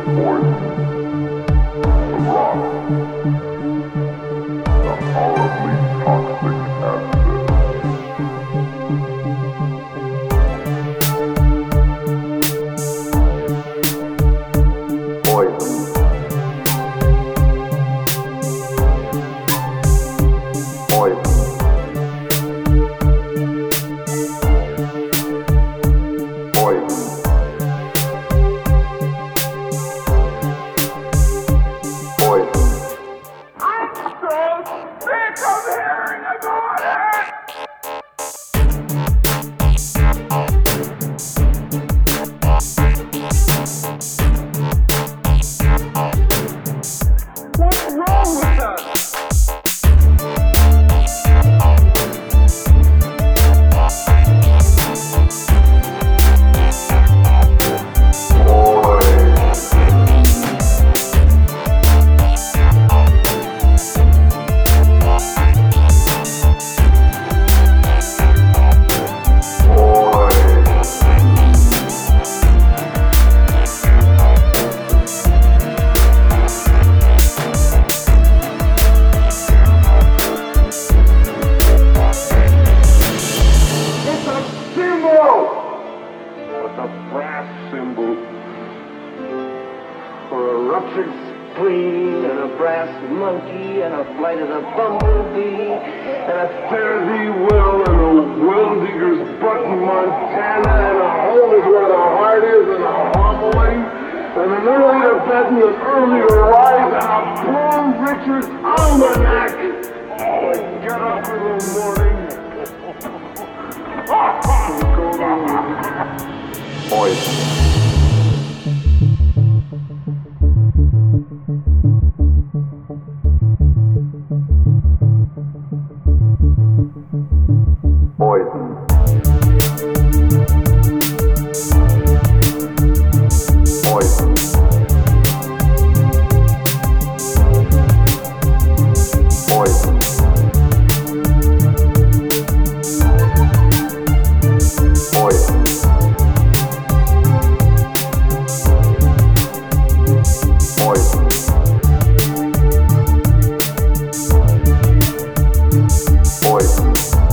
spleen, and a brass monkey, and a flight of the bumblebee, and a fare-thee well, and a well-digger's butt in Montana, and a hole is where the heart is, and a homily, and an early to bed and an early to rise, and a Paul Richards almanac. Get up in the morning. Poison. Poison.